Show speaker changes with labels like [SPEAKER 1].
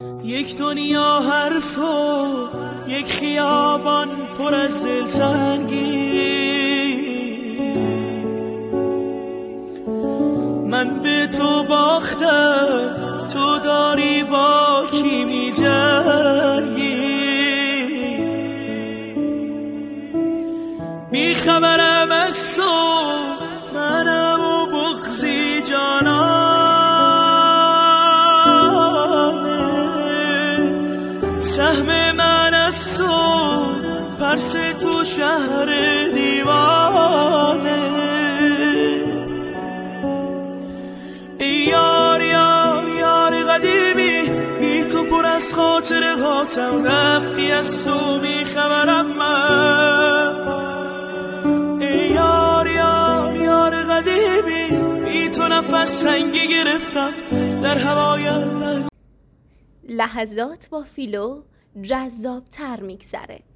[SPEAKER 1] یک دنیا حرف و یک خیابان پر از دلتنگی، من به تو باختم، تو داری با کی می جنگی. بی خبرم از تو منم و بغضی جانانه، سهم من از تو پرس تو شهر دیوانه. یار یار یار قدیمی، بی تو پر از خاطره هاتم، رفتی از تو بی خبرم من. یار یار یار قدیمی، بی تو نفس تنگی گرفتم در هوایم.
[SPEAKER 2] لحظات با فیلو جذاب تر میگذره.